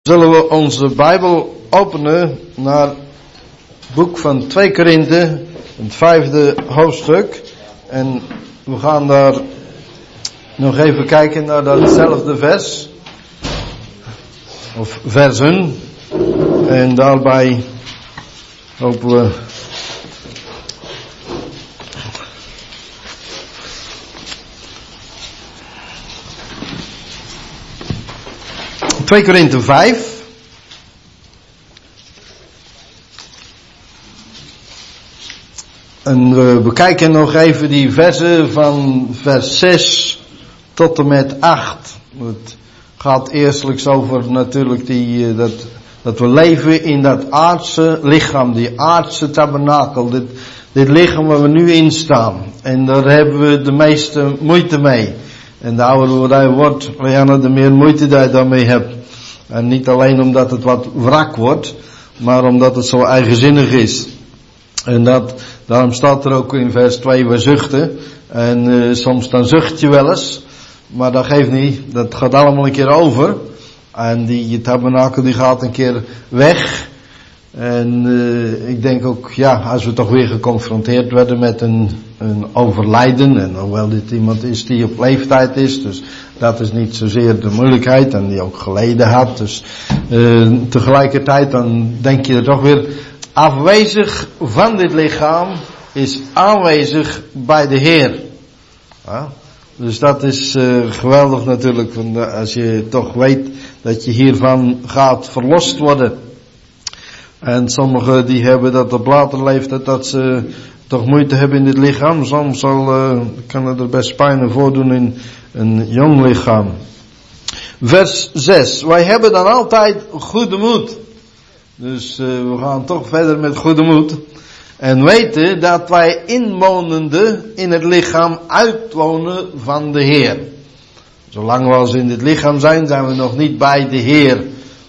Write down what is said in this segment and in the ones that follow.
Zullen we onze Bijbel openen naar het boek van 2 Korinthe, het 5e hoofdstuk. En we gaan daar nog even kijken naar datzelfde vers, of versen. En daarbij hopen we ...2 Korinthe 5... En we bekijken nog even die versen van vers 6 tot en met 8. Het gaat eerstelijks over natuurlijk dat we leven in dat aardse lichaam, die aardse tabernakel, dit lichaam waar we nu in staan. En daar hebben we de meeste moeite mee. En de ouder je wordt, Rianne, de meer moeite dat je daarmee hebt. En niet alleen omdat het wat wrak wordt, maar omdat het zo eigenzinnig is. En daarom staat er ook in vers 2, we zuchten. En soms dan zucht je wel eens. Maar dat geeft niet, dat gaat allemaal een keer over. En die tabernakel die gaat een keer weg. En ik denk ook, ja, als we toch weer geconfronteerd werden met een overlijden. En hoewel dit iemand is die op leeftijd is. Dus dat is niet zozeer de moeilijkheid. En die ook geleden had. Dus tegelijkertijd dan denk je er toch weer... Afwezig van dit lichaam is aanwezig bij de Heer. Ja, dus dat is geweldig natuurlijk. Als je toch weet dat je hiervan gaat verlost worden. En sommigen die hebben dat op later leeftijd dat ze toch moeite hebben in dit lichaam. Soms kan het er best pijn voordoen in een jong lichaam. Vers 6. Wij hebben dan altijd goede moed. Dus we gaan toch verder met goede moed. En weten dat wij inwonende in het lichaam uitwonen van de Heer. Zolang we als in dit lichaam zijn we nog niet bij de Heer.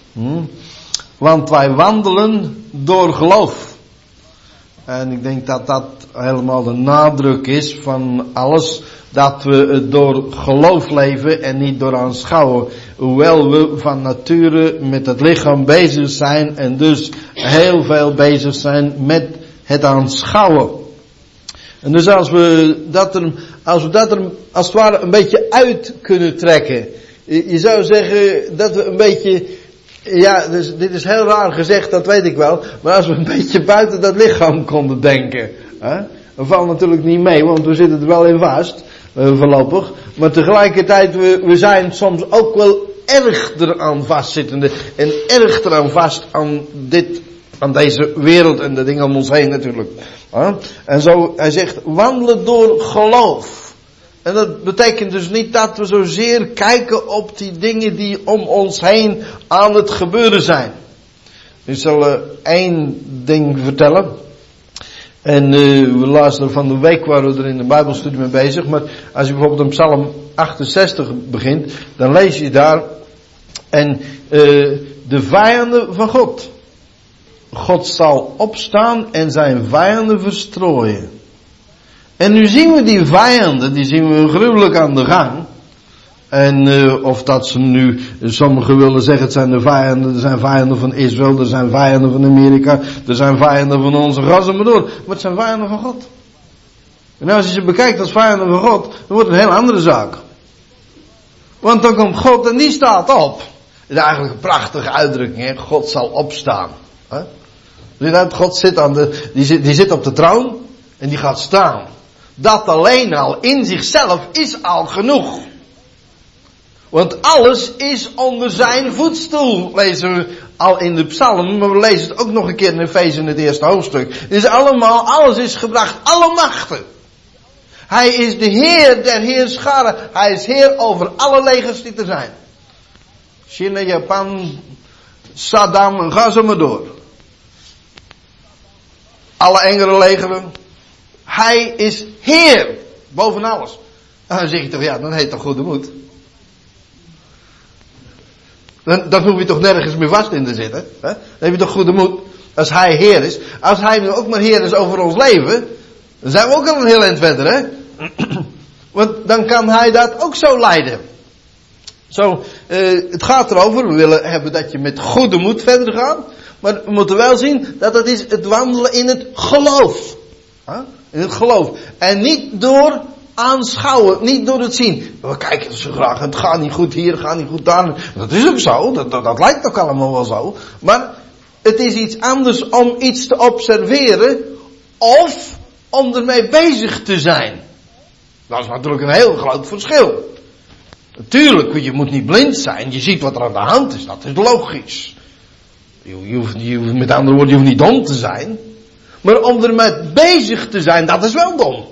Want wij wandelen door geloof. En ik denk dat dat helemaal de nadruk is van alles. Dat we het door geloof leven en niet door aanschouwen. Hoewel we van nature met het lichaam bezig zijn en dus heel veel bezig zijn met het aanschouwen. En dus als we dat er als het ware een beetje uit kunnen trekken. Je zou zeggen dat we een beetje, ja, dus dit is heel raar gezegd, dat weet ik wel. Maar als we een beetje buiten dat lichaam konden denken. Dat valt natuurlijk niet mee, want we zitten er wel in vast. Voorlopig. Maar tegelijkertijd, we zijn soms ook wel erg eraan vastzittende. En erg eraan vast aan deze wereld en de dingen om ons heen natuurlijk. En zo, hij zegt, wandelen door geloof. En dat betekent dus niet dat we zozeer kijken op die dingen die om ons heen aan het gebeuren zijn. Ik zal één ding vertellen. En we luisteren van de week waren we er in de Bijbelstudie mee bezig. Maar als je bijvoorbeeld op Psalm 68 begint, dan lees je daar. En de vijanden van God. God zal opstaan en zijn vijanden verstrooien. En nu zien we die vijanden, die zien we gruwelijk aan de gang. En of dat ze nu, sommigen willen zeggen het zijn de vijanden, er zijn vijanden van Israël, er zijn vijanden van Amerika, er zijn vijanden van onze gas en maar door. Maar het zijn vijanden van God. En als je ze bekijkt als vijanden van God, dan wordt het een heel andere zaak. Want dan komt God en die staat op. Dat is eigenlijk een prachtige uitdrukking, hè? God zal opstaan. God zit die zit op de troon en die gaat staan. Dat alleen al in zichzelf is al genoeg. Want alles is onder zijn voetstoel, lezen we al in de psalm, maar we lezen het ook nog een keer in Efeze in het eerste hoofdstuk. Dus alles is gebracht, alle machten. Hij is de Heer der heerscharen, hij is Heer over alle legers die er zijn. China, Japan, Saddam, en ga zo maar door. Alle engelenlegeren. Hij is Heer, boven alles. En dan zeg je toch, ja, dan heet toch goede moed. Dan hoef je toch nergens meer vast in te zitten. Hè? Dan heb je toch goede moed. Als hij Heer is. Als hij nu ook maar Heer is over ons leven. Dan zijn we ook al een heel eind verder. Hè? Want dan kan hij dat ook zo leiden. Het gaat erover, we willen hebben dat je met goede moed verder gaat. Maar we moeten wel zien dat het is het wandelen in het geloof. In het geloof. En niet door aanschouwen, niet door het zien. We kijken zo graag, het gaat niet goed hier, het gaat niet goed daar. Dat is ook zo, dat lijkt ook allemaal wel zo. Maar het is iets anders om iets te observeren of om ermee bezig te zijn. Dat is natuurlijk een heel groot verschil. Natuurlijk, je moet niet blind zijn, je ziet wat er aan de hand is, dat is logisch. Met andere woorden, je hoeft niet dom te zijn. Maar om ermee bezig te zijn, dat is wel dom.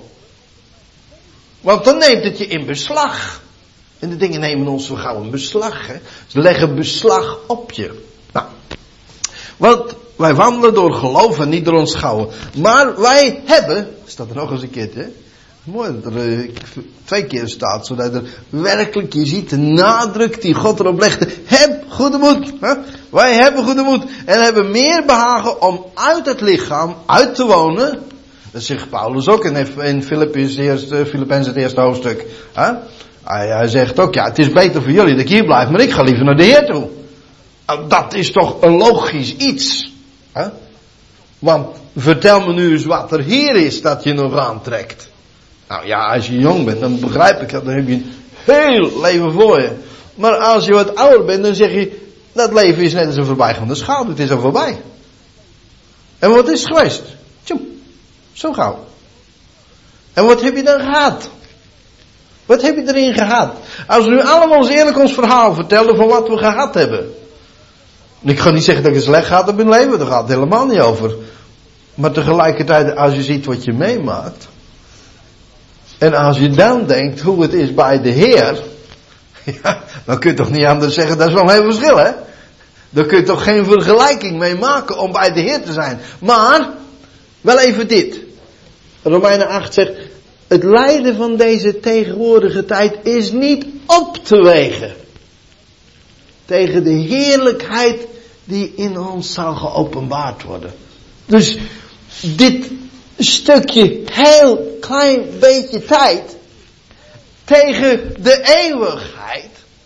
Want dan neemt het je in beslag. En de dingen nemen ons zo gauw in beslag. Hè? Ze leggen beslag op je. Nou, want wij wandelen door geloof en niet door ons schouwen. Maar wij hebben, staat er nog eens een keertje, hè? Mooi dat er 2 keer staat, zodat er werkelijk, je ziet de nadruk die God erop legde. Heb goede moed. Hè? Wij hebben goede moed. En hebben meer behagen om uit het lichaam uit te wonen. Dat zegt Paulus ook in Filippenzen het eerste hoofdstuk. Hè? Hij zegt ook, ja, het is beter voor jullie dat ik hier blijf, maar ik ga liever naar de Heer toe. Dat is toch een logisch iets. Hè? Want vertel me nu eens wat er hier is dat je nog aantrekt. Nou ja, als je jong bent, dan begrijp ik dat, dan heb je een heel leven voor je. Maar als je wat ouder bent, dan zeg je, dat leven is net als een voorbijgaande schaduw, het is al voorbij. En wat is het geweest? Tjoem, zo gauw. En wat heb je dan gehad? Wat heb je erin gehad? Als we nu allemaal eens eerlijk ons verhaal vertellen van wat we gehad hebben. Ik ga niet zeggen dat ik het slecht gehad heb in mijn leven, daar gaat het helemaal niet over. Maar tegelijkertijd, als je ziet wat je meemaakt. En als je dan denkt hoe het is bij de Heer. Ja, dan kun je toch niet anders zeggen, dat is wel een heel verschil, hè? Daar kun je toch geen vergelijking mee maken om bij de Heer te zijn. Maar, wel even dit. Romeinen 8 zegt, het lijden van deze tegenwoordige tijd is niet op te wegen tegen de heerlijkheid die in ons zal geopenbaard worden. Dus dit stukje heel klein beetje tijd tegen de eeuwigheid.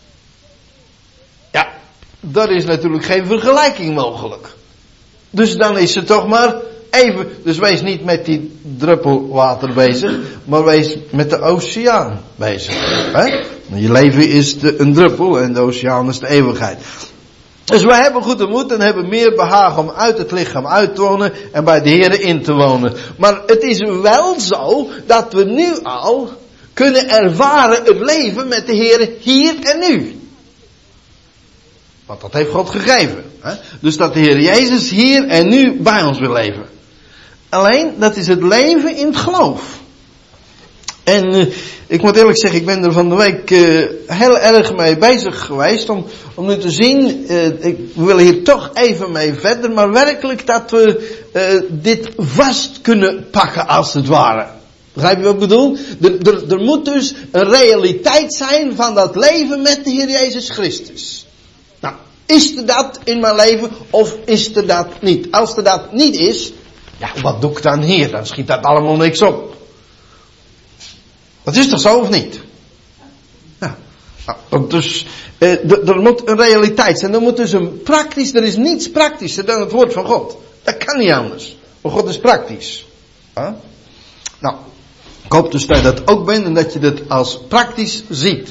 Ja, daar is natuurlijk geen vergelijking mogelijk. Dus dan is het toch maar even. Dus wees niet met die druppel water bezig, maar wees met de oceaan bezig. Hè? Je leven is een druppel en de oceaan is de eeuwigheid. Dus wij hebben goede moed en hebben meer behagen om uit het lichaam uit te wonen en bij de Heer in te wonen. Maar het is wel zo dat we nu al kunnen ervaren het leven met de Heer hier en nu. Want dat heeft God gegeven. Hè? Dus dat de Heer Jezus hier en nu bij ons wil leven. Alleen, dat is het leven in het geloof. En ik moet eerlijk zeggen, ik ben er van de week heel erg mee bezig geweest om nu te zien, we willen hier toch even mee verder, maar werkelijk dat we dit vast kunnen pakken als het ware. Begrijp je wat ik bedoel? Er moet dus een realiteit zijn van dat leven met de Heer Jezus Christus. Nou, is er dat in mijn leven of is er dat niet? Als er dat niet is, ja, wat doe ik dan hier? Dan schiet dat allemaal niks op. Dat is toch zo of niet? Ja. Nou, dus, er moet een realiteit zijn. Er moet dus er is niets praktischer dan het woord van God. Dat kan niet anders. Want God is praktisch. Huh? Nou, ik hoop dus dat je dat ook bent en dat je dat als praktisch ziet.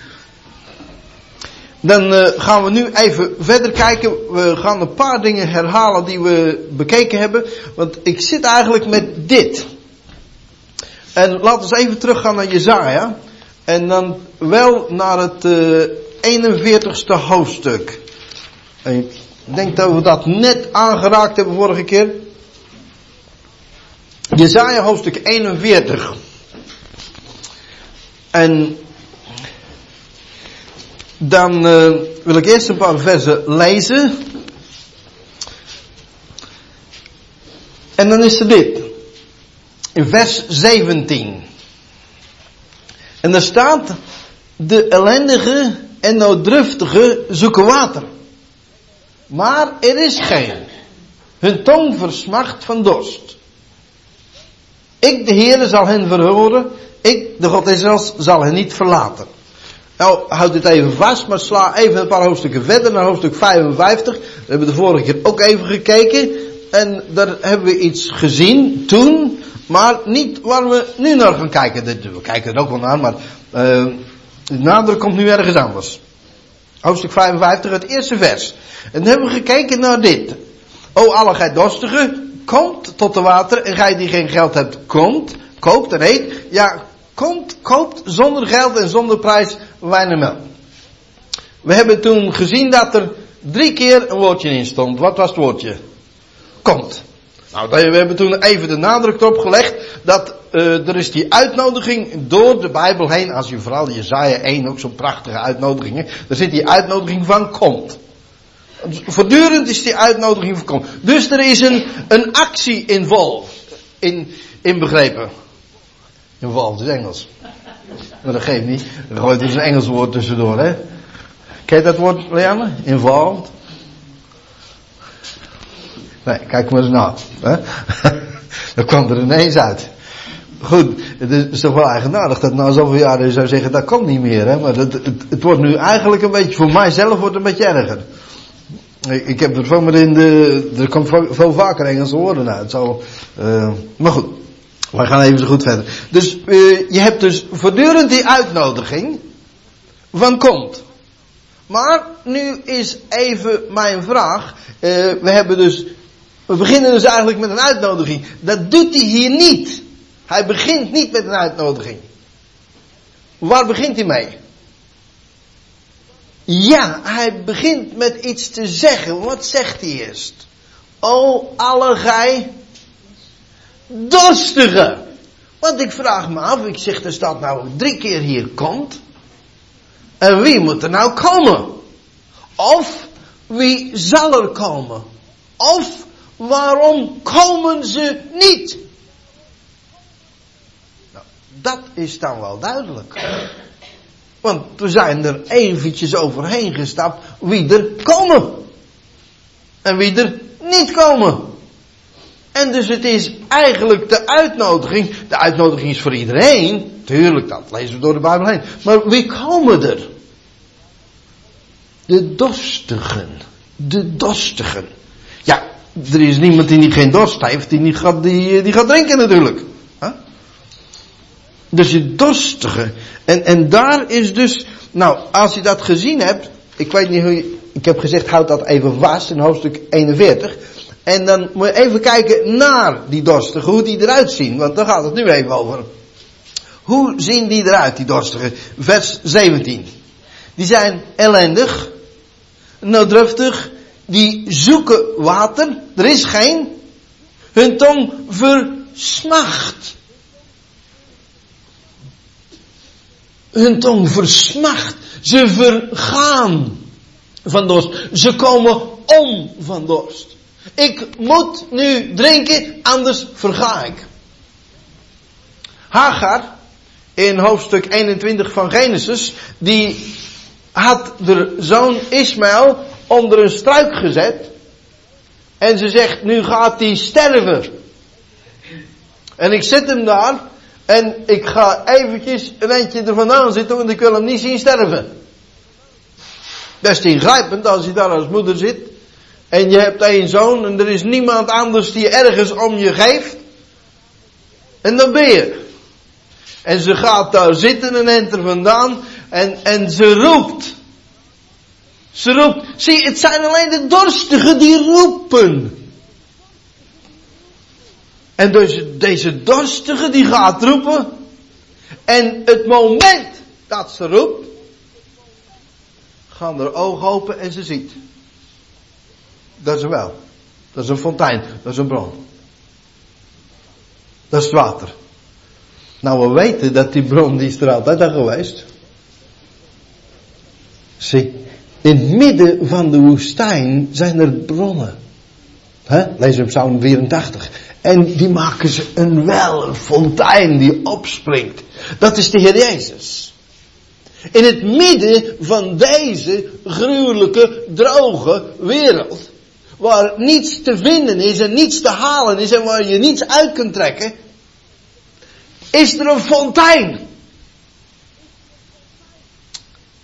Dan gaan we nu even verder kijken. We gaan een paar dingen herhalen die we bekeken hebben. Want ik zit eigenlijk met dit. En laten we even teruggaan naar Jesaja. En dan wel naar het 41ste hoofdstuk. En ik denk dat we dat net aangeraakt hebben vorige keer. Jesaja hoofdstuk 41. En dan wil ik eerst een paar versen lezen. En dan is er dit. In vers 17. En daar staat, de ellendige en nooddruftige zoeken water. Maar er is geen. Hun tong versmacht van dorst. Ik, de Heere, zal hen verhoren. Ik, de God Israëls, zal hen niet verlaten. Nou, houd dit even vast, maar sla even een paar hoofdstukken verder naar hoofdstuk 55. We hebben de vorige keer ook even gekeken. En daar hebben we iets gezien toen, maar niet waar we nu naar gaan kijken. We kijken er ook wel naar, maar de nadruk komt nu ergens anders. Hoofdstuk 55, het eerste vers. En dan hebben we gekeken naar dit. O alle gij dorstigen, komt tot de water, en gij die geen geld hebt, koopt en eet. Ja, koopt zonder geld en zonder prijs wijn en melk. We hebben toen gezien dat er 3 keer een woordje in stond. Wat was het woordje? Komt. Nou, we hebben toen even de nadruk erop gelegd dat er is die uitnodiging door de Bijbel heen. Als je vooral Jesaja 1 ook zo'n prachtige uitnodigingen. Daar zit die uitnodiging van komt. Voortdurend is die uitnodiging van komt. Dus er is een actie in begrepen. Involved is Engels. Maar dat geeft niet. Er gooit dus een Engels woord tussendoor, hè. Ken je dat woord, Leanne? Involved. Nee, kijk maar eens na. Hè? Dat kwam er ineens uit. Goed, het is toch wel eigenaardig dat na zoveel jaren je zou zeggen, dat kan niet meer. Hè? Maar het wordt nu eigenlijk een beetje, voor mijzelf wordt het een beetje erger. Ik heb er zomaar er komt veel vaker Engelse woorden uit. Maar goed, we gaan even zo goed verder. Dus je hebt dus voortdurend die uitnodiging van komt. Maar nu is even mijn vraag. We beginnen dus eigenlijk met een uitnodiging. Dat doet hij hier niet. Hij begint niet met een uitnodiging. Waar begint hij mee? Ja, hij begint met iets te zeggen. Wat zegt hij eerst? O, alle gij dorstigen. Want ik vraag me af, ik zeg, er staat nou 3 keer hier komt. En wie moet er nou komen? Of wie zal er komen? Of waarom komen ze niet? Nou, dat is dan wel duidelijk. Want we zijn er eventjes overheen gestapt wie er komen. En wie er niet komen. En dus het is eigenlijk de uitnodiging. De uitnodiging is voor iedereen. Tuurlijk, dat lezen we door de Bijbel heen. Maar wie komen er? De dorstigen. De dorstigen. Ja, er is niemand die geen dorst heeft, die gaat drinken natuurlijk. Huh? Dus je dorstige. En daar is dus, nou, als je dat gezien hebt, ik weet niet hoe je, ik heb gezegd, houd dat even vast in hoofdstuk 41. En dan moet je even kijken naar die dorstigen, hoe die eruit zien, want daar gaat het nu even over. Hoe zien die eruit, die dorstigen? Vers 17. Die zijn ellendig, nooddruftig, die zoeken water, er is geen, hun tong versmacht. Hun tong versmacht, ze vergaan van dorst, ze komen om van dorst. Ik moet nu drinken, anders verga ik. Hagar, in hoofdstuk 21 van Genesis, die had de zoon Ismaël onder een struik gezet. En ze zegt, nu gaat hij sterven. En ik zet hem daar. En ik ga eventjes een eindje er vandaan zitten, want ik wil hem niet zien sterven. Best ingrijpend als je daar als moeder zit. En je hebt 1 zoon en er is niemand anders die ergens om je geeft. En dan ben je. En ze gaat daar zitten en eind er vandaan. En ze roept. Ze roept. Zie, het zijn alleen de dorstigen die roepen. En dus deze dorstige die gaat roepen. En het moment dat ze roept. Gaan haar ogen open en ze ziet. Dat is een wel. Dat is een fontein. Dat is een bron. Dat is het water. Nou, we weten dat die bron die is er altijd al geweest. Zie, in het midden van de woestijn zijn er bronnen. Lees in Psalm 84. En die maken ze een wel, een fontein die opspringt. Dat is de Heer Jezus. In het midden van deze gruwelijke, droge wereld, waar niets te vinden is en niets te halen is en waar je niets uit kunt trekken, is er een fontein.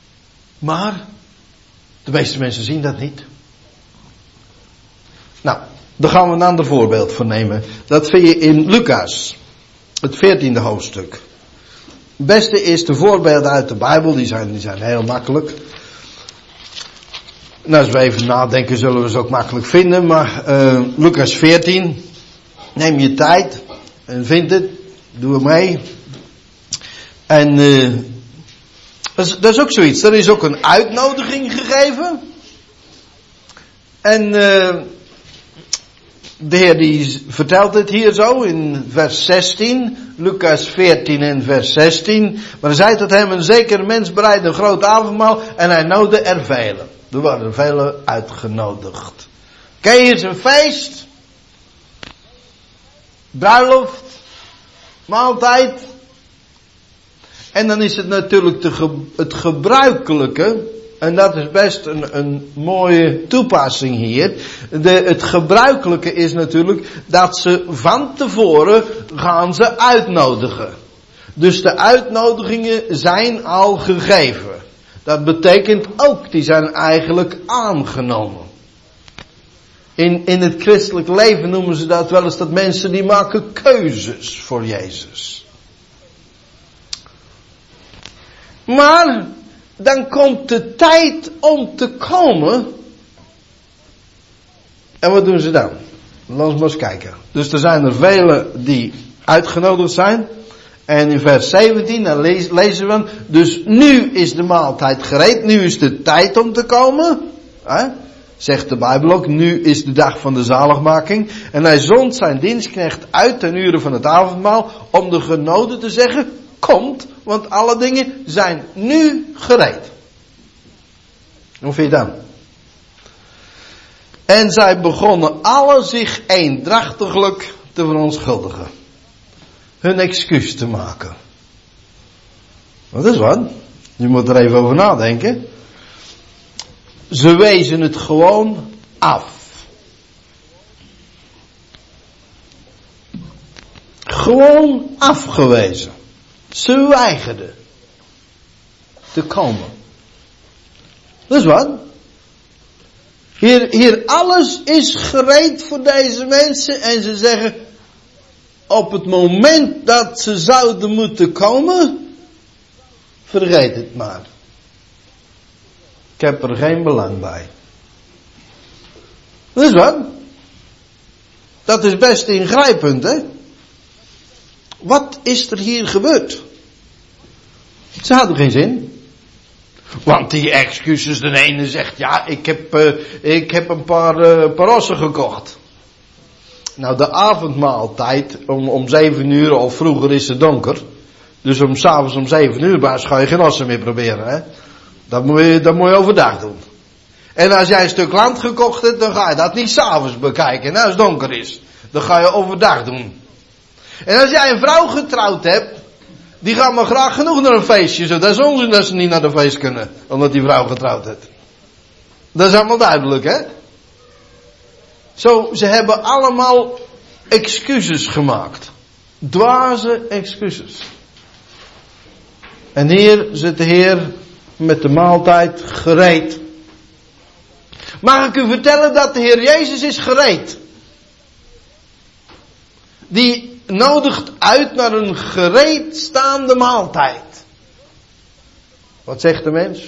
Maar de meeste mensen zien dat niet. Nou, daar gaan we een ander voorbeeld van nemen. Dat vind je in Lucas, het 14e hoofdstuk. Het beste is de voorbeelden uit de Bijbel, die zijn heel makkelijk. Nou, als we even nadenken zullen we ze ook makkelijk vinden. Maar Lucas 14, neem je tijd en vind het, doe er mee. En dat is ook zoiets, er is ook een uitnodiging gegeven. En de Heer die vertelt het hier zo in vers 16, Lucas 14 en vers 16. Maar er zei tot hem: een zeker mens bereidde een groot avondmaal en hij nodigde er velen. Er waren velen uitgenodigd. Kijk, hier is een feest, bruiloft, maaltijd. En dan is het natuurlijk het gebruikelijke. En dat is best een mooie toepassing hier. Het gebruikelijke is natuurlijk dat ze van tevoren gaan ze uitnodigen. Dus de uitnodigingen zijn al gegeven. Dat betekent ook, die zijn eigenlijk aangenomen. In het christelijk leven noemen ze dat wel eens dat mensen die maken keuzes voor Jezus. Maar dan komt de tijd om te komen. En wat doen ze dan? Laten we maar eens kijken. Dus er zijn er velen die uitgenodigd zijn. En in vers 17 dan lezen we: dus nu is de maaltijd gereed. Nu is de tijd om te komen. Zegt de Bijbel ook. Nu is de dag van de zaligmaking. En hij zond zijn dienstknecht uit ten uren van het avondmaal. Om de genodigden te zeggen: komt, want alle dingen zijn nu gereed. Hoe vind je dat? En zij begonnen alle zich eendrachtiglijk te verontschuldigen. Hun excuus te maken. Wat is wat? Je moet er even over nadenken. Ze wezen het gewoon af. Gewoon afgewezen. Ze weigerden te komen. Dus wat? Hier alles is gereed voor deze mensen en ze zeggen: op het moment dat ze zouden moeten komen, vergeet het maar. Ik heb er geen belang bij. Dus wat? Dat is best ingrijpend, hè? Wat is er hier gebeurd? Ze hadden geen zin. Want die excuses, de ene zegt: ja, ik heb een paar rossen gekocht. Nou, de avondmaaltijd om 7 uur of vroeger is het donker. Dus s'avonds om 7 uur ga je geen rossen meer proberen, hè. Dat moet je overdag doen. En als jij een stuk land gekocht hebt, dan ga je dat niet 's avonds bekijken, als het donker is. Dan ga je overdag doen. En als jij een vrouw getrouwd hebt, die gaat maar graag genoeg naar een feestje. Zo, dat is onzin dat ze niet naar de feest kunnen, omdat die vrouw getrouwd heeft. Dat is allemaal duidelijk, hè? Zo, ze hebben allemaal excuses gemaakt. Dwaze excuses. En hier zit de Heer met de maaltijd gereed. Mag ik u vertellen dat de Heer Jezus is gereed? Die nodigt uit naar een gereed staande maaltijd. Wat zegt de mens?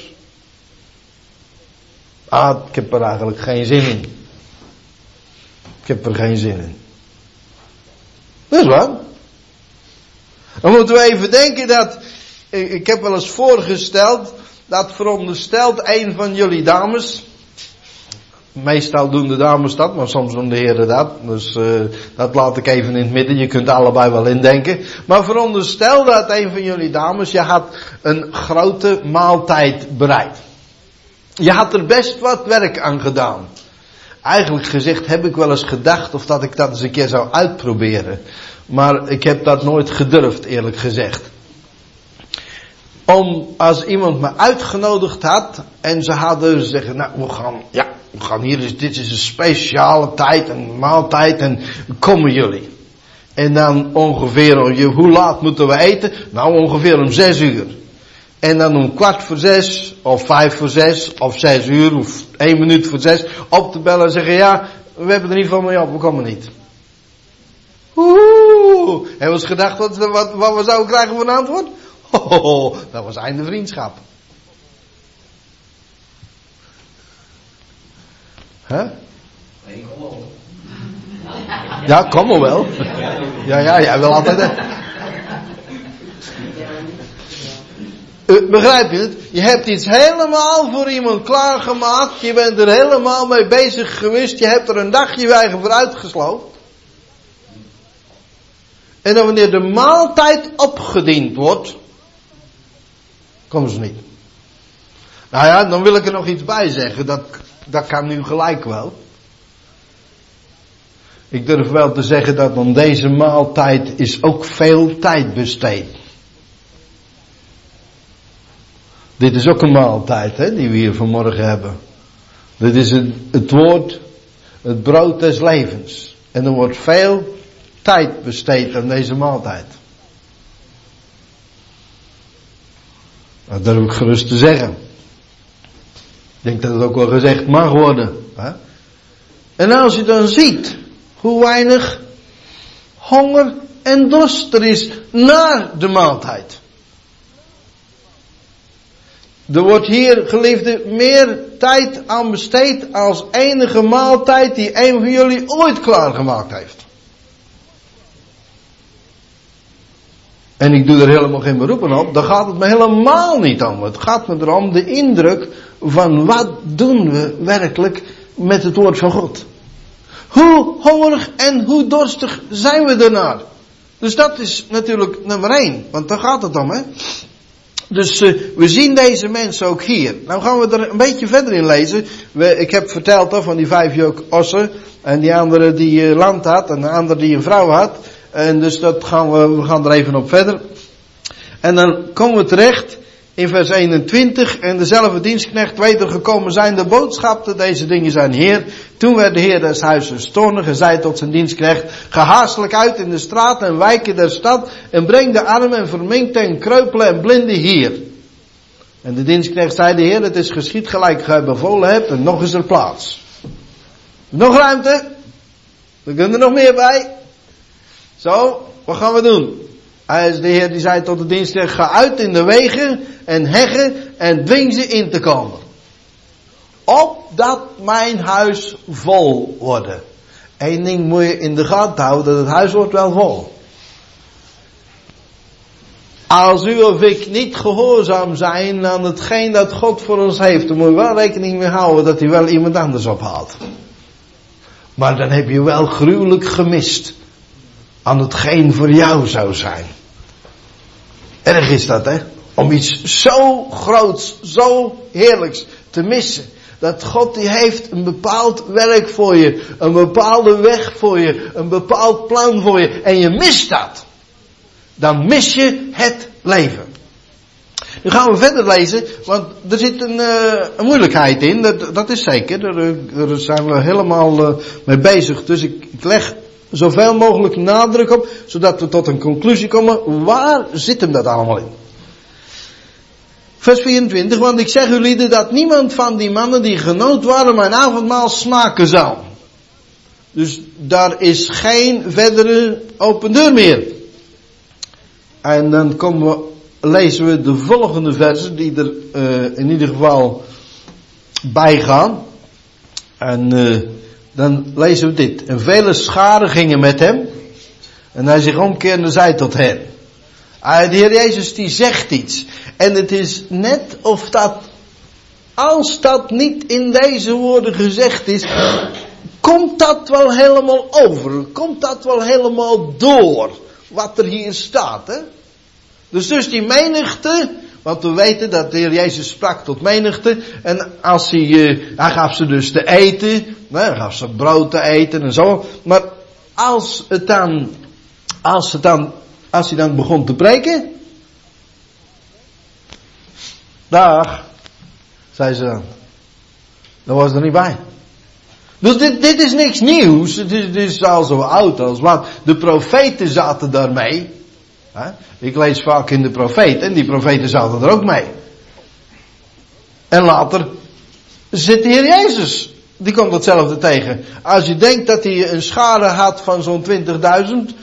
Ik heb er eigenlijk geen zin in. Ik heb er geen zin in. Dat is wat. Dan moeten we even denken dat, ik heb wel eens voorgesteld, dat veronderstelt een van jullie dames. Meestal doen de dames dat, maar soms doen de heren dat. Dus dat laat ik even in het midden. Je kunt allebei wel indenken. Maar veronderstel dat een van jullie dames, je had een grote maaltijd bereid. Je had er best wat werk aan gedaan. Eigenlijk gezegd heb ik wel eens gedacht of dat ik dat eens een keer zou uitproberen. Maar ik heb dat nooit gedurfd, eerlijk gezegd. Als iemand me uitgenodigd had en ze hadden zeggen, nou we gaan hier, dit is een speciale tijd, een maaltijd en komen jullie. En dan ongeveer, hoe laat moeten we eten? Nou ongeveer om 6 uur. En dan om 5:15 of 5:06 of 6 uur of 1 minuut voor 6 op te bellen en zeggen, ja, we hebben er niet van mee op, we komen niet. Hebben we eens gedacht wat we zouden krijgen voor een antwoord? Dat was einde vriendschap. Huh? Nee, kom op. Ja, kom maar wel. Ja, jij wil altijd. Begrijp je het? Je hebt iets helemaal voor iemand klaargemaakt. Je bent er helemaal mee bezig geweest. Je hebt er een dagje eigen voor uitgesloofd. En dan wanneer de maaltijd opgediend wordt, komen ze niet. Nou ja, dan wil ik er nog iets bij zeggen. Dat kan nu gelijk wel. Ik durf wel te zeggen dat aan deze maaltijd is ook veel tijd besteed. Dit is ook een maaltijd, hè, die we hier vanmorgen hebben. Dit is het woord, het brood des levens. En er wordt veel tijd besteed aan deze maaltijd. Dat durf ik gerust te zeggen. Ik denk dat het ook wel gezegd mag worden. Hè? En als je dan ziet hoe weinig honger en dorst er is na de maaltijd. Er wordt hier, geliefde, meer tijd aan besteed als enige maaltijd die een van jullie ooit klaargemaakt heeft. En ik doe er helemaal geen beroepen op, daar gaat het me helemaal niet om. Het gaat me erom de indruk van wat doen we werkelijk met het woord van God. Hoe hongerig en hoe dorstig zijn we ernaar? Dus dat is natuurlijk nummer 1, want daar gaat het om, hè. Dus we zien deze mensen ook hier. Nou gaan we er een beetje verder in lezen. Ik heb verteld van die 5 juk ossen. En die andere die land had. En de andere die een vrouw had. En dus dat we gaan er even op verder. En dan komen we terecht in vers 21. En dezelfde dienstknecht wedergekomen zijn de boodschapte deze dingen zijn Heer. Toen werd de Heer des huizes toornig en zei tot zijn dienstknecht: ga haastelijk uit in de straat en wijken der stad en breng de armen en verminkte en kreupelen en blinden hier. En de dienstknecht zei: de Heer, het is geschied gelijk gij bevolen hebt en nog is er plaats. Nog ruimte? Er kunnen er nog meer bij. Zo, wat gaan we doen? De Heer die zei tot de dienstknecht: ga uit in de wegen en heggen en dwing ze in te komen. Opdat mijn huis vol worden. Eén ding moet je in de gaten houden, dat het huis wordt wel vol. Als u of ik niet gehoorzaam zijn aan hetgeen dat God voor ons heeft, dan moet je wel rekening mee houden dat hij wel iemand anders ophaalt. Maar dan heb je wel gruwelijk gemist aan hetgeen voor jou zou zijn. Erg is dat, hè? Om iets zo groots, zo heerlijks te missen. Dat God die heeft een bepaald werk voor je. Een bepaalde weg voor je. Een bepaald plan voor je. En je mist dat. Dan mis je het leven. Nu gaan we verder lezen. Want er zit een moeilijkheid in. Dat is zeker. Daar zijn we helemaal mee bezig. Dus ik leg zoveel mogelijk nadruk op. Zodat we tot een conclusie komen. Waar zit hem dat allemaal in? Vers 24, want ik zeg u lieden dat niemand van die mannen die genood waren mijn avondmaal smaken zou. Dus daar is geen verdere open deur meer. En dan lezen we de volgende versen die er in ieder geval bij gaan. En dan lezen we dit. En vele scharen gingen met hem. En hij zich omkeerde en zei tot hen. De Heer Jezus die zegt iets. En het is net of dat, als dat niet in deze woorden gezegd is, komt dat wel helemaal over. Komt dat wel helemaal door. Wat er hier staat, hè. Dus die menigte, want we weten dat de Heer Jezus sprak tot menigte. En als hij gaf ze dus te eten. Hij gaf ze brood te eten en zo. Maar als hij dan begon te preken. Dag, zei ze dan. Dat was er niet bij. Dus dit is niks nieuws. Dit is al zo oud als wat. De profeten zaten daarmee. Ik lees vaak in de profeet en die profeten zaten er ook mee. En later zit de Heer Jezus. Die komt hetzelfde tegen. Als je denkt dat hij een schare had van zo'n 20.000.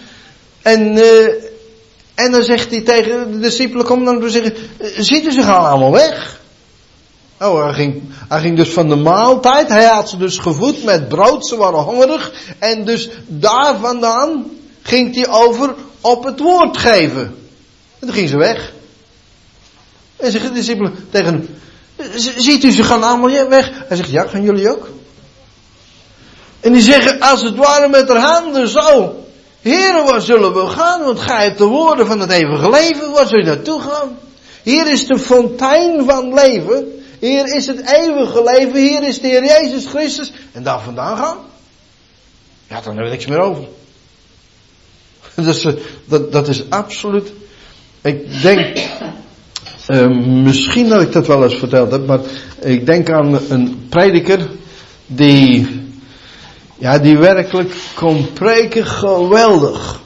En dan zegt hij tegen de discipelen, kom dan te zeggen, ziet u, ze gaan allemaal weg. Oh, hij ging dus van de maaltijd, hij had ze dus gevoed met brood, ze waren hongerig. En dus daar vandaan ging hij over op het woord geven. En toen ging ze weg. En zeggen de discipelen tegen hem, ziet u, ze gaan allemaal weg. Hij zegt, ja, gaan jullie ook? En die zeggen als het ware met haar handen zo, Heere, waar zullen we gaan? Want gij hebt de woorden van het eeuwige leven. Waar zul je naartoe gaan? Hier is de fontein van leven. Hier is het eeuwige leven. Hier is de Heer Jezus Christus. En daar vandaan gaan? Ja, dan hebben we niks meer over. Dus dat is absoluut. Ik denk, misschien dat ik dat wel eens verteld heb, maar ik denk aan een prediker die werkelijk kon preken geweldig.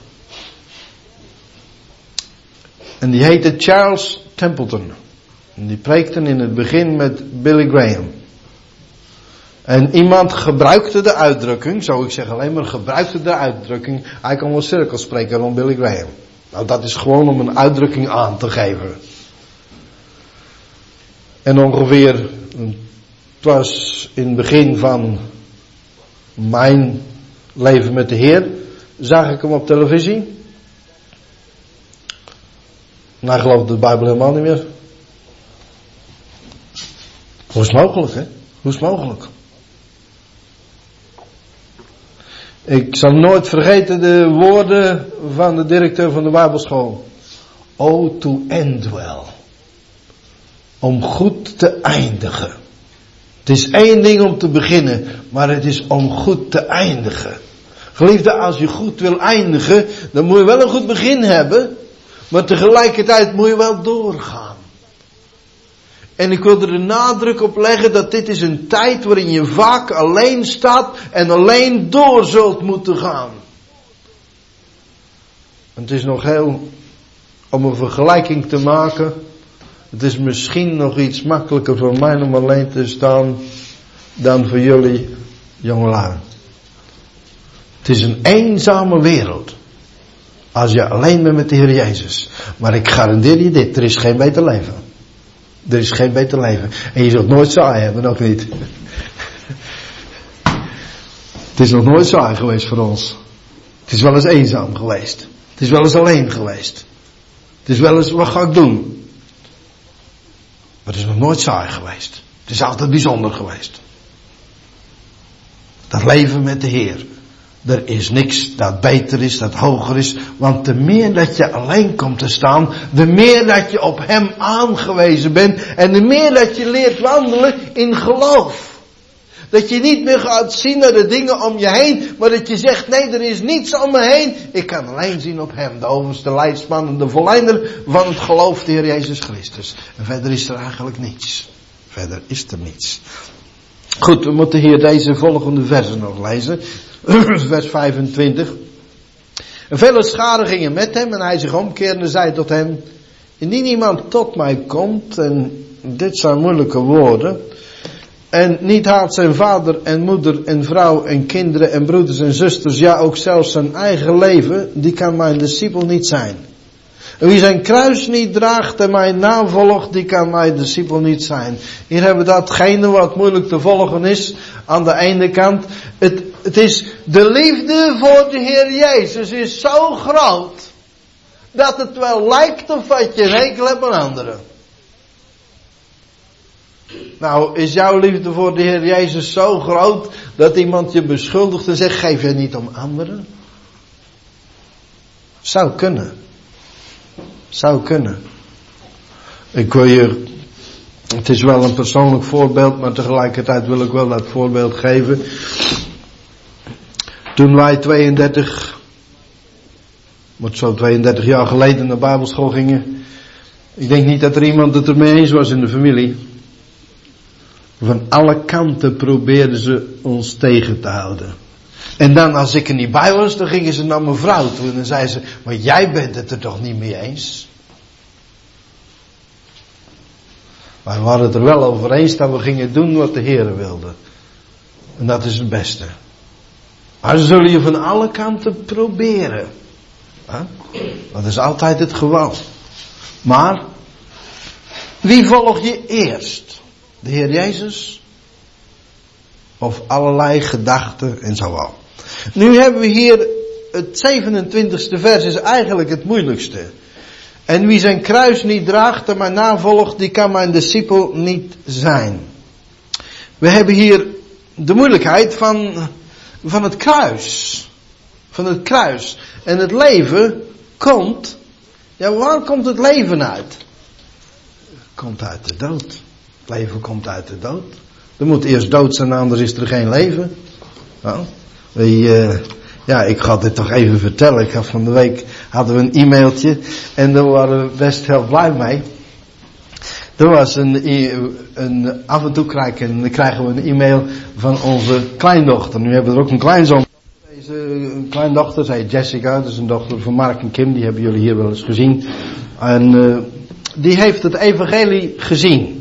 En die heette Charles Templeton. En die preekte in het begin met Billy Graham. En iemand gebruikte de uitdrukking, zou ik zeggen alleen maar gebruikte de uitdrukking, hij kon wel cirkels spreken rond Billy Graham. Nou, dat is gewoon om een uitdrukking aan te geven. En ongeveer, het was in het begin van mijn leven met de Heer, zag ik hem op televisie. En hij geloofde de Bijbel helemaal niet meer. Hoe is het mogelijk, hè? Hoe is het mogelijk? Ik zal nooit vergeten de woorden van de directeur van de Bijbelschool. Oh, to end well. Om goed te eindigen. Het is één ding om te beginnen, maar het is om goed te eindigen. Geliefde, als je goed wil eindigen, dan moet je wel een goed begin hebben, maar tegelijkertijd moet je wel doorgaan. En ik wil er de nadruk op leggen dat dit is een tijd waarin je vaak alleen staat en alleen door zult moeten gaan. En het is nog heel, om een vergelijking te maken, het is misschien nog iets makkelijker voor mij om alleen te staan dan voor jullie jongelui. Het is een eenzame wereld als je alleen bent met de Heer Jezus. Maar ik garandeer je dit, er is geen beter leven. Er is geen beter leven. En je zult nooit saai hebben, nog niet. Het is nog nooit saai geweest voor ons. Het is wel eens eenzaam geweest. Het is wel eens alleen geweest. Het is wel eens, wat ga ik doen? Maar het is nog nooit saai geweest. Het is altijd bijzonder geweest. Dat leven met de Heer. Er is niks dat beter is, dat hoger is. Want de meer dat je alleen komt te staan, de meer dat je op Hem aangewezen bent. En de meer dat je leert wandelen in geloof. Dat je niet meer gaat zien naar de dingen om je heen, maar dat je zegt, nee, er is niets om me heen. Ik kan alleen zien op Hem, de overste leidsman en de volleinder van het geloof, de Heer Jezus Christus. En verder is er eigenlijk niets. Verder is er niets. Goed, we moeten hier deze volgende versen nog lezen. Vers 25. En vele scharen gingen met hem en hij zich omkeerde en zei tot hem, indien iemand tot mij komt, en dit zijn moeilijke woorden, en niet haalt zijn vader en moeder en vrouw en kinderen en broeders en zusters, ja ook zelfs zijn eigen leven, die kan mijn discipel niet zijn. En wie zijn kruis niet draagt en mij navolgt, die kan mijn discipel niet zijn. Hier hebben we datgene wat moeilijk te volgen is. Aan de ene kant, het is de liefde voor de Heer Jezus is zo groot, dat het wel lijkt of dat je een hekel hebt aan anderen. Nou, is jouw liefde voor de Heer Jezus zo groot, dat iemand je beschuldigt en zegt, geef je niet om anderen? Zou kunnen. Zou kunnen. Ik wil je, het is wel een persoonlijk voorbeeld, maar tegelijkertijd wil ik wel dat voorbeeld geven. Toen wij 32 jaar geleden naar Bijbelschool gingen, ik denk niet dat er iemand het ermee eens was in de familie. Van alle kanten probeerden ze ons tegen te houden. En dan als ik er niet bij was, dan gingen ze naar mijn vrouw toe. En dan zei ze, maar jij bent het er toch niet mee eens? Maar we hadden het er wel over eens dat we gingen doen wat de Heer wilde. En dat is het beste. Maar ze zullen je van alle kanten proberen. Dat is altijd het geval. Maar, wie volg je eerst? De Heer Jezus? Of allerlei gedachten en zo al. Nu hebben we hier het 27e vers is eigenlijk het moeilijkste. En wie zijn kruis niet draagt en mij navolgt, die kan mijn discipel niet zijn. We hebben hier de moeilijkheid van het kruis. Van het kruis. En het leven komt. Ja, waar komt het leven uit? Het komt uit de dood. Het leven komt uit de dood. Er moet eerst dood zijn, anders is er geen leven. Nou, ik ga dit toch even vertellen. Van de week hadden we een e-mailtje en daar waren we best heel blij mee. Er was af en toe krijgen we een e-mail van onze kleindochter. Nu hebben we er ook een kleinzoon. Deze kleindochter, zij Jessica, dat is een dochter van Mark en Kim, die hebben jullie hier wel eens gezien. En die heeft het evangelie gezien.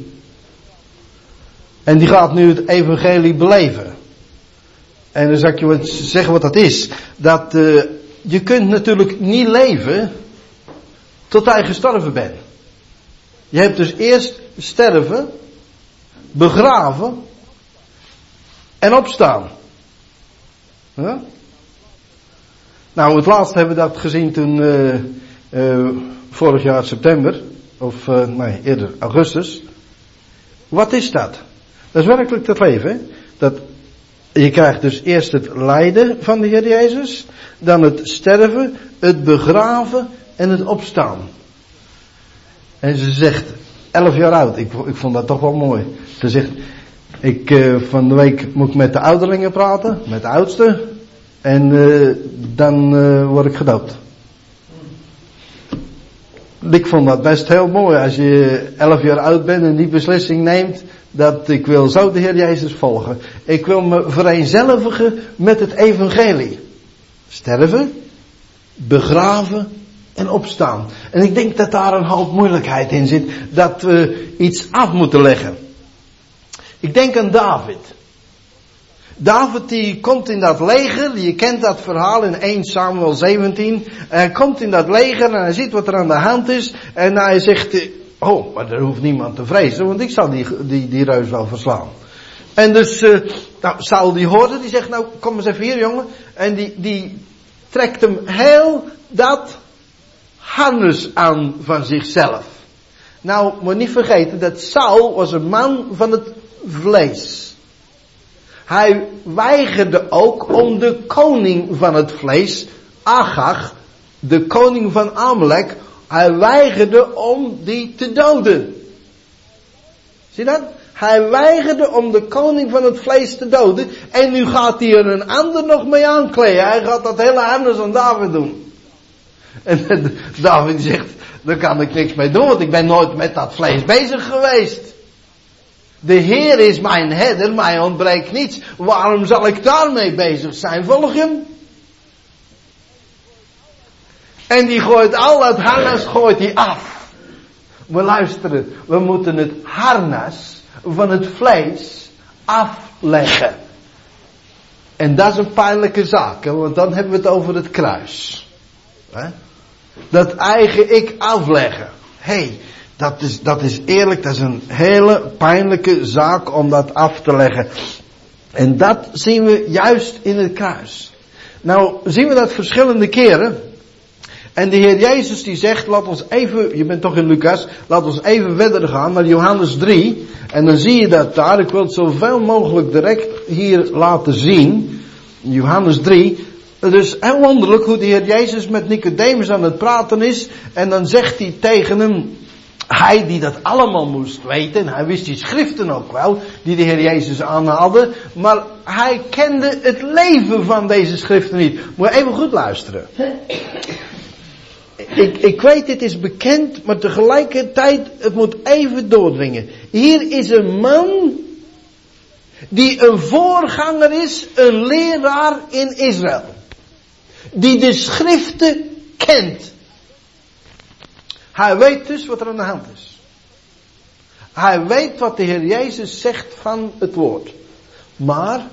En die gaat nu het evangelie beleven. En dan zal ik je zeggen wat dat is. Dat je kunt natuurlijk niet leven tot je gestorven bent. Je hebt dus eerst sterven, begraven en opstaan. Ja? Nou, het laatst hebben we dat gezien toen vorig jaar september, of eerder augustus. Wat is dat? Dat is werkelijk het leven. Hè? Dat je krijgt dus eerst het lijden van de Heer Jezus, dan het sterven, het begraven en het opstaan. En ze zegt, 11 jaar oud, ik vond dat toch wel mooi. Ze zegt, van de week moet ik met de ouderlingen praten, met de oudste, en dan word ik gedoopt. Ik vond dat best heel mooi als je 11 jaar oud bent en die beslissing neemt dat ik wil zo de Heer Jezus volgen. Ik wil me vereenzelvigen met het evangelie. Sterven, begraven en opstaan. En ik denk dat daar een hoop moeilijkheid in zit, dat we iets af moeten leggen. Ik denk aan David. David die komt in dat leger, je kent dat verhaal in 1 Samuel 17. Hij komt in dat leger en hij ziet wat er aan de hand is. En hij zegt, maar er hoeft niemand te vrezen, want ik zal die reus wel verslaan. En dus, Saul die hoorde, die zegt, nou kom eens even hier jongen. En die trekt hem heel dat harnas aan van zichzelf. Nou, moet niet vergeten dat Saul was een man van het vlees. Hij weigerde ook om de koning van het vlees, Agag, de koning van Amalek, hij weigerde om die te doden. Zie je dat? Hij weigerde om de koning van het vlees te doden. En nu gaat hij er een ander nog mee aankleden. Hij gaat dat hele harnas aan David doen. En David zegt, daar kan ik niks mee doen, want ik ben nooit met dat vlees bezig geweest. De Heer is mijn herder, mij ontbreekt niets. Waarom zal ik daarmee bezig zijn? Volg hem? En die gooit al dat harnas af. We luisteren, we moeten het harnas van het vlees afleggen. En dat is een pijnlijke zaak, hè? Want dan hebben we het over het kruis. Dat eigen ik afleggen. Dat is eerlijk, dat is een hele pijnlijke zaak om dat af te leggen. En dat zien we juist in het kruis. Nou, zien we dat verschillende keren. En de Heer Jezus die zegt, laat ons even, je bent toch in Lucas, laat ons even verder gaan naar Johannes 3. En dan zie je dat daar, ik wil het zoveel mogelijk direct hier laten zien. Johannes 3. Het is heel wonderlijk hoe de Heer Jezus met Nicodemus aan het praten is. En dan zegt hij tegen hem, hij die dat allemaal moest weten, hij wist die schriften ook wel, die de Heer Jezus aanhaalde, maar hij kende het leven van deze schriften niet. Moet je even goed luisteren. Ik weet, dit is bekend, maar tegelijkertijd, het moet even doordringen. Hier is een man, Die een voorganger is, een leraar in Israël. Die de schriften kent. Hij weet dus wat er aan de hand is. Hij weet wat de Heer Jezus zegt van het woord. Maar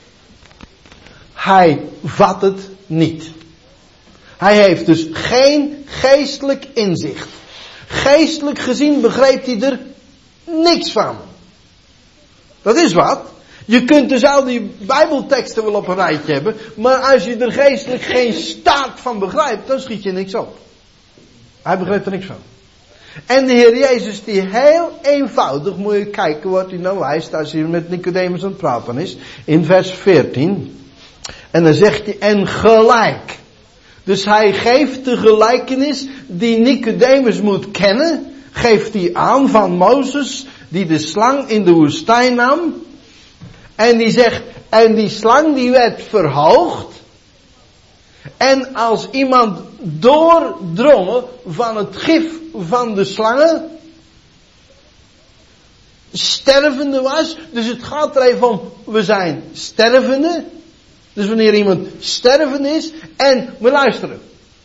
hij vat het niet. Hij heeft dus geen geestelijk inzicht. Geestelijk gezien begrijpt hij er niks van. Dat is wat. Je kunt dus al die Bijbelteksten wel op een rijtje hebben, maar als je er geestelijk geen staat van begrijpt, dan schiet je niks op. Hij begrijpt er niks van. En de Heer Jezus die heel eenvoudig, moet je kijken wat hij nou wijst als hij met Nicodemus aan het praten is, in vers 14. En dan zegt hij, en gelijk. Dus hij geeft de gelijkenis die Nicodemus moet kennen, geeft hij aan van Mozes, die de slang in de woestijn nam. En die zegt, en die slang die werd verhoogd. En als iemand doordrongen van het gif van de slangen, stervende was. Dus het gaat er even om, we zijn stervende. Dus wanneer iemand stervende is, en we luisteren.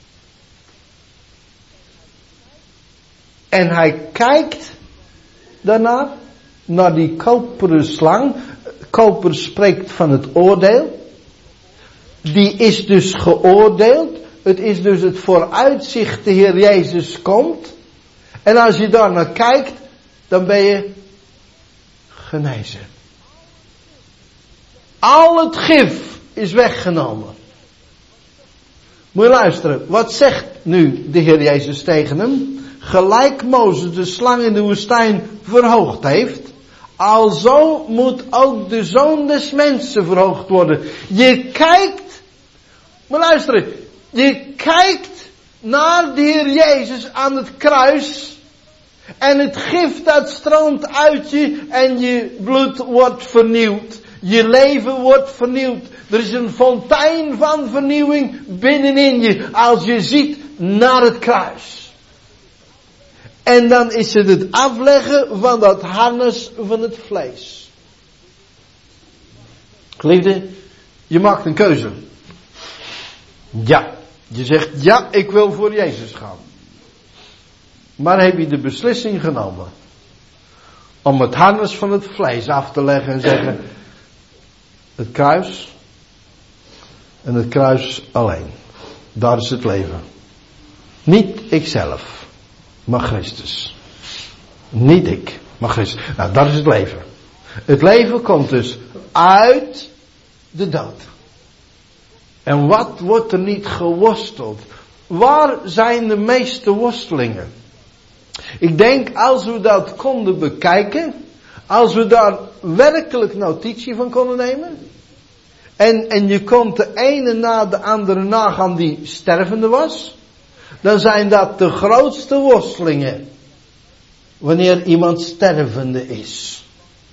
En hij kijkt daarna, naar die koperen slang. Koper spreekt van het oordeel. Die is dus geoordeeld. Het is dus het vooruitzicht, de Heer Jezus komt. En als je daar naar kijkt, dan ben je genezen. Al het gif is weggenomen. Moet je luisteren, wat zegt nu de Heer Jezus tegen hem? Gelijk Mozes de slang in de woestijn verhoogd heeft, alzo moet ook de Zoon des Mensen verhoogd worden. Je kijkt, maar luisteren, je kijkt naar de Heer Jezus aan het kruis en het gif dat stroomt uit je en je bloed wordt vernieuwd. Je leven wordt vernieuwd. Er is een fontein van vernieuwing binnenin je als je ziet naar het kruis. En dan is het afleggen van dat harnas van het vlees. Geliefde, je maakt een keuze. Ja, je zegt ja, ik wil voor Jezus gaan. Maar heb je de beslissing genomen om het harnas van het vlees af te leggen en zeggen, het kruis en het kruis alleen. Daar is het leven. Niet ikzelf, maar Christus. Niet ik, maar Christus. Nou, dat is het leven. Het leven komt dus uit de dood. En wat wordt er niet geworsteld? Waar zijn de meeste worstelingen? Ik denk, als we dat konden bekijken, als we daar werkelijk notitie van konden nemen, en je komt de ene na de andere nagaan die stervende was, dan zijn dat de grootste worstelingen wanneer iemand stervende is.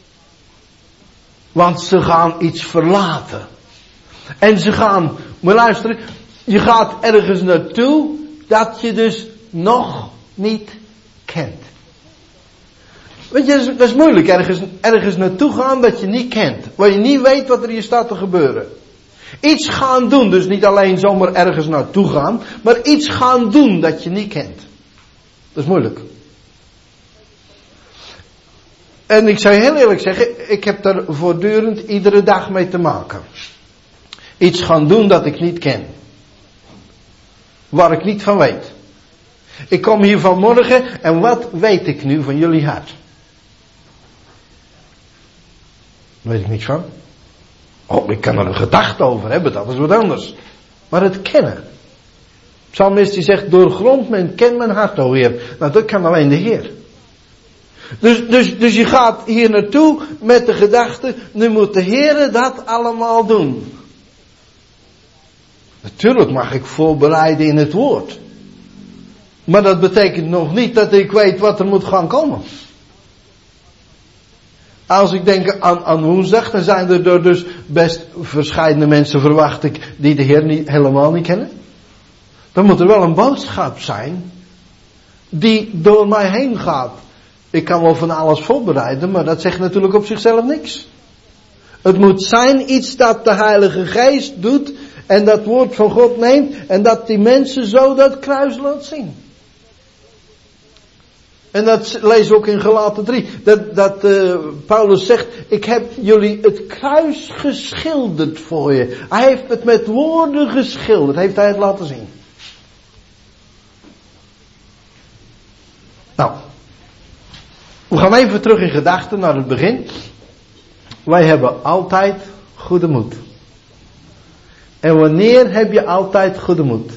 Want ze gaan iets verlaten. En ze gaan, maar luisteren, je gaat ergens naartoe dat je dus nog niet kent. Weet je, dat is moeilijk, ergens naartoe gaan dat je niet kent. Waar je niet weet wat er hier staat te gebeuren. Iets gaan doen, dus niet alleen zomaar ergens naartoe gaan, maar iets gaan doen dat je niet kent. Dat is moeilijk. En ik zou heel eerlijk zeggen, ik heb daar voortdurend iedere dag mee te maken. Iets gaan doen dat ik niet ken. Waar ik niet van weet. Ik kom hier vanmorgen en wat weet ik nu van jullie hart? Daar weet ik niks van. Oh, ik kan er een gedachte over hebben, dat is wat anders. Maar het kennen. Psalmist die zegt, doorgrond men kent mijn hart, o Heer. Nou, dat kan alleen de Heer. Dus je gaat hier naartoe met de gedachte, nu moet de Heer dat allemaal doen. Natuurlijk mag ik voorbereiden in het woord. Maar dat betekent nog niet dat ik weet wat er moet gaan komen. Als ik denk aan woensdag, dan zijn er dus best verscheidene mensen, verwacht ik, die de Heer helemaal niet kennen. Dan moet er wel een boodschap zijn die door mij heen gaat. Ik kan wel van alles voorbereiden, maar dat zegt natuurlijk op zichzelf niks. Het moet zijn iets dat de Heilige Geest doet en dat woord van God neemt en dat die mensen zo dat kruis laat zien. En dat lees ook in Galaten 3. Dat Paulus zegt, ik heb jullie het kruis geschilderd voor je. Hij heeft het met woorden geschilderd, heeft hij het laten zien. Nou, we gaan even terug in gedachten naar het begin. Wij hebben altijd goede moed. En wanneer heb je altijd goede moed?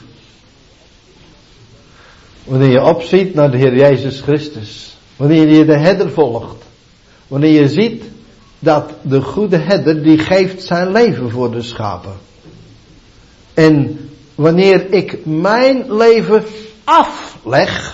Wanneer je opziet naar de Heer Jezus Christus. Wanneer je de herder volgt. Wanneer je ziet dat de goede herder die geeft zijn leven voor de schapen. En wanneer ik mijn leven afleg.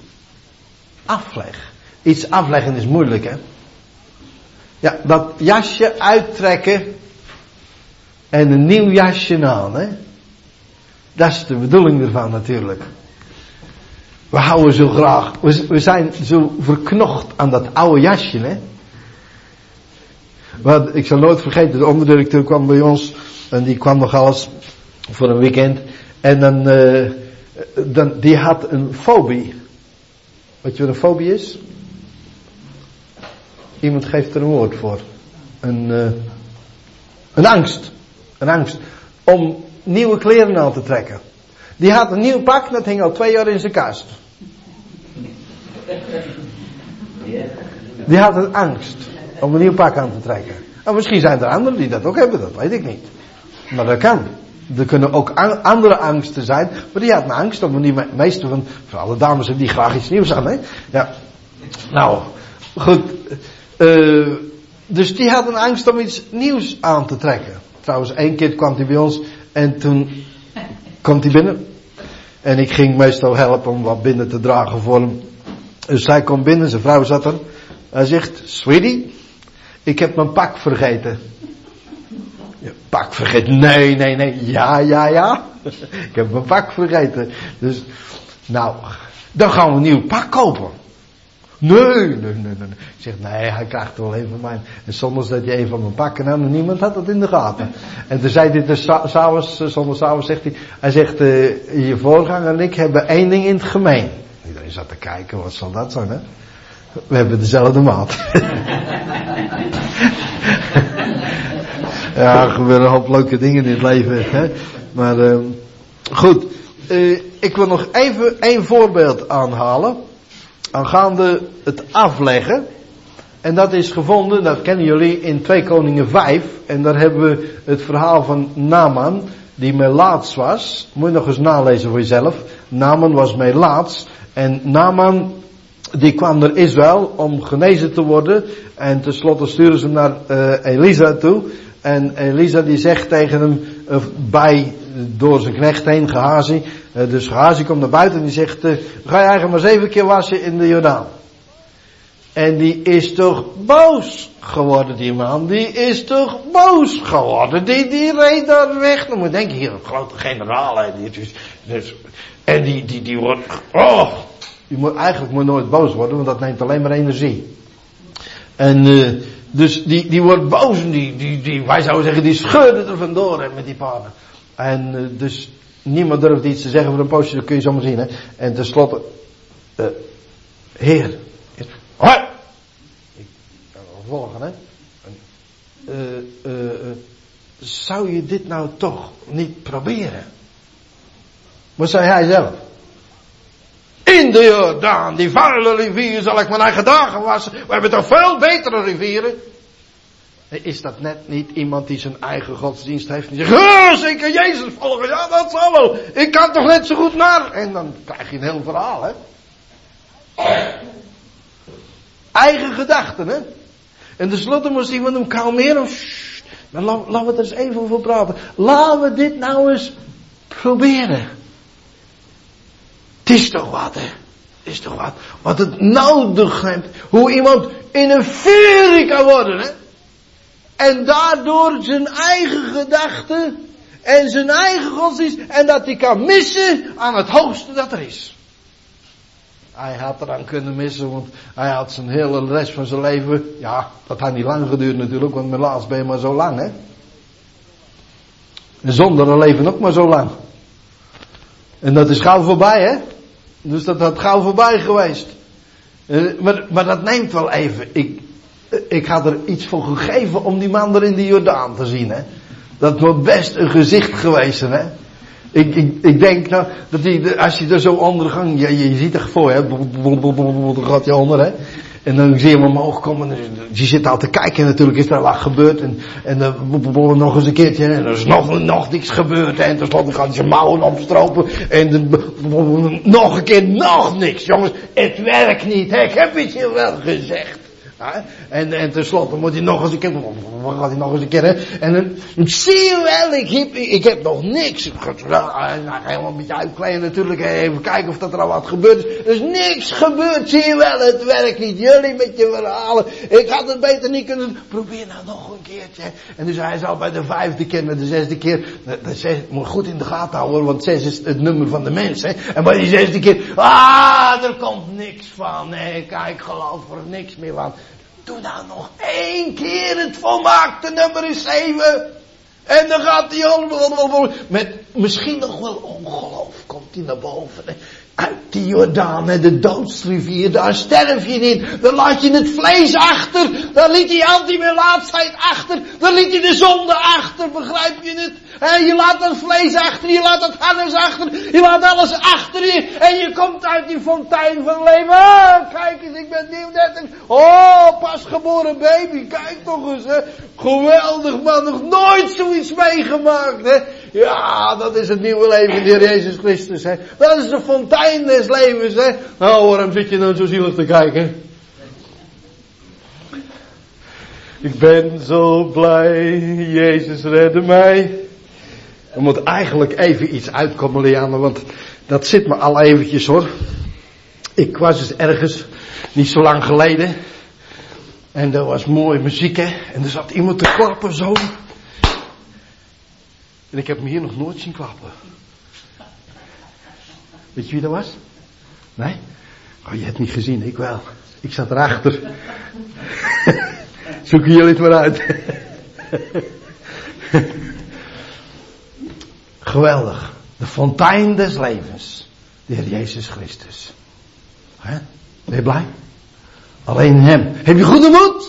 Iets afleggen is moeilijk, hè. Ja, dat jasje uittrekken en een nieuw jasje aan, hè. Dat is de bedoeling ervan natuurlijk. We houden zo graag, we zijn zo verknocht aan dat oude jasje, hè. Want ik zal nooit vergeten, de onderdirecteur kwam bij ons en die kwam nog alles voor een weekend en dan die had een fobie. Weet je wat een fobie is? Iemand geeft er een woord voor. Een angst. Een angst. Om nieuwe kleren aan te trekken. Die had een nieuw pak, dat hing al 2 jaar in zijn kast. Die had een angst om een nieuw pak aan te trekken. En misschien zijn er anderen die dat ook hebben, dat weet ik niet. Maar dat kan. Er kunnen ook andere angsten zijn, maar die had een angst, omdat die meeste van alle dames hebben die graag iets nieuws aan, hè? Ja. Nou, goed. Dus die had een angst om iets nieuws aan te trekken. Trouwens, 1 keer kwam hij bij ons en toen komt hij binnen. En ik ging meestal helpen om wat binnen te dragen voor hem. Dus hij komt binnen, zijn vrouw zat er. Hij zegt, sweetie, ik heb mijn pak vergeten. Ja, pak vergeten? Nee. Ja. Ik heb mijn pak vergeten. Dus, nou, dan gaan we een nieuw pak kopen. Nee. Ik zeg, nee, hij krijgt er wel een van mij. En soms dat je een van mijn pakken nam en niemand had het in de gaten. En toen zei hij dus s'avonds zegt hij zegt, je voorganger en ik hebben 1 ding in het gemeen. Iedereen zat te kijken, wat zal dat zijn, hè? We hebben dezelfde maat. Ja, er gebeuren een hoop leuke dingen in het leven, hè. Maar, goed. Ik wil nog even 1 voorbeeld aanhalen. Aangaande het afleggen. En dat is gevonden, dat kennen jullie, in 2 Koningen 5. En daar hebben we het verhaal van Naaman, die melaats was. Moet je nog eens nalezen voor jezelf. Naaman was melaats. En Naaman, die kwam naar Israël om genezen te worden. En tenslotte sturen ze hem naar Elisa toe. En Elisa die zegt tegen hem, door zijn knecht heen, Gehazi. Dus Gehazi komt naar buiten en die zegt, ga je eigenlijk maar 7 keer wassen in de Jordaan. En die is toch boos geworden, die man. Die is toch boos geworden. Die reed daar weg. Dan moet je denken, hier een grote generaal. En die wordt, eigenlijk moet nooit boos worden, want dat neemt alleen maar energie. En dus die wordt boos en wij zouden zeggen, die scheurde er vandoor met die paarden. En dus niemand durft iets te zeggen voor een poosje, dat kun je zomaar zien, hè. En tenslotte, Heer, hoi! Ik ga wel volgen, hè. Zou je dit nou toch niet proberen? Wat zei hij zelf? In de Jordaan, die vuile rivier, zal ik mijn eigen dagen wassen. We hebben toch veel betere rivieren? Is dat net niet iemand die zijn eigen godsdienst heeft en zegt, zeker Jezus volgen, ja dat zal wel. Ik kan toch net zo goed naar. En dan krijg je een heel verhaal, hè. Eigen gedachten, hè. En tenslotte moest iemand hem kalmeren. Maar laten we er eens even over praten. Laten we dit nou eens proberen. Het is toch wat, hè. Het is toch wat. Wat het nodig heeft. Hoe iemand in een furie kan worden, hè. En daardoor zijn eigen gedachten en zijn eigen godsdienst en dat hij kan missen aan het hoogste dat er is. Hij had eraan kunnen missen, want hij had zijn hele rest van zijn leven, ja, dat had niet lang geduurd natuurlijk, want met laatst ben je maar zo lang, hè. En zonder leven ook maar zo lang. En dat is gauw voorbij, hè. Dus dat had gauw voorbij geweest. Maar dat neemt wel even. Ik had er iets voor gegeven om die man er in de Jordaan te zien, hè. Dat wordt best een gezicht geweest, hè. Ik denk nou, dat hij, als je er zo onder gaat, je ziet er voor, hè. Dan gaat hij onder, hè. En dan zie je hem omhoog komen. Je zit al te kijken, natuurlijk is er wat gebeurd. En dan nog eens een keertje. En er is nog niks gebeurd. En tenslotte gaat hij zijn mouwen opstropen. En nog een keer nog niks. Jongens, het werkt niet. Hè? Ik heb het je wel gezegd. Ja? En tenslotte moet hij nog eens een keer. Wat gaat hij nog eens een keer? Hè? En dan zie je wel, ik heb nog niks. Ik ga helemaal een beetje uitkleden natuurlijk. Even kijken of dat er al wat gebeurd is. Er is niks gebeurd, zie je wel. Het werkt niet. Jullie met je verhalen. Ik had het beter niet kunnen doen. Probeer nou nog een keertje. En dus hij zal bij de 5e keer, naar de 6e keer. De 6 moet goed in de gaten houden, want 6 is het nummer van de mens. Hè? En bij die 6e keer. Er komt niks van. Nee, kijk, geloof er niks meer van. Doe nou nog 1 keer het volmaakte nummer is 7. En dan gaat hij met misschien nog wel ongeloof komt hij naar boven. Hè. Uit die Jordaan, hè, de doodsrivier, daar sterf je niet. Dan laat je het vlees achter. Dan liet hij anti-melaatsheid achter. Dan liet hij de zonde achter, begrijp je het? Je laat dat vlees achter, je laat dat harnas achter, je laat alles achter je. En je komt uit die fontein van leven. Kijk eens, ik ben nieuw 30. Pasgeboren baby, kijk toch eens, hè. Geweldig man, nog nooit zoiets meegemaakt, hè. Ja, dat is het nieuwe leven in de Heer Jezus Christus, hè. Dat is de fontein des levens, hè. Nou, waarom zit je nou zo zielig te kijken? Ik ben zo blij, Jezus redde mij. Er moet eigenlijk even iets uitkomen, Liane, want dat zit me al eventjes, hoor. Ik was dus ergens, niet zo lang geleden. En er was mooie muziek, hè. En er zat iemand te klappen, zo. En ik heb hem hier nog nooit zien klappen. Weet je wie dat was? Nee? Oh, je hebt het niet gezien, ik wel. Ik zat erachter. Zoeken jullie het maar uit. Geweldig. De fontein des levens. De Heer Jezus Christus. Hè? Ben je blij? Alleen in Hem. Heb je goede moed?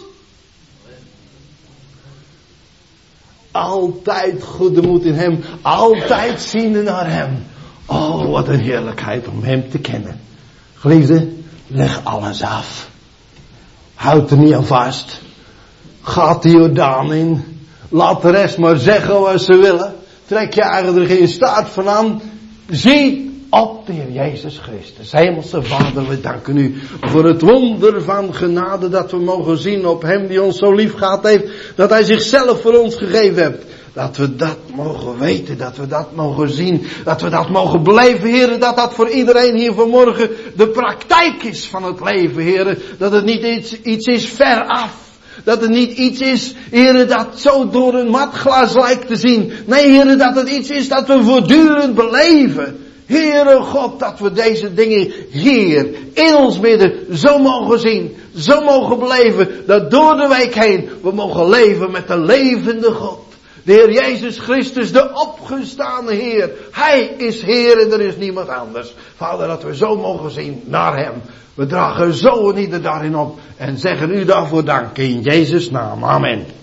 Altijd goede moed in Hem. Altijd ziende naar Hem. Oh, wat een heerlijkheid om Hem te kennen. Geliefde, leg alles af. Houd er niet aan vast. Ga de Jordaan in. Laat de rest maar zeggen wat ze willen. Trek je eigenlijk er geen staart van aan. Zie op de Heer Jezus Christus. Hemelse Vader, we danken u voor het wonder van genade dat we mogen zien op Hem die ons zo lief gehad heeft. Dat Hij zichzelf voor ons gegeven heeft. Dat we dat mogen weten, dat we dat mogen zien, dat we dat mogen beleven, heren, dat dat voor iedereen hier vanmorgen de praktijk is van het leven, heren. Dat het niet iets is ver af. Dat het niet iets is, heren, dat zo door een matglas lijkt te zien. Nee, heren, dat het iets is dat we voortdurend beleven. Heere God, dat we deze dingen hier in ons midden zo mogen zien, zo mogen beleven, dat door de week heen we mogen leven met de levende God. De Heer Jezus Christus, de opgestane Heer. Hij is Heer en er is niemand anders. Vader, dat we zo mogen zien naar Hem. We dragen zo en ieder daarin op en zeggen u daarvoor dank in Jezus' naam. Amen.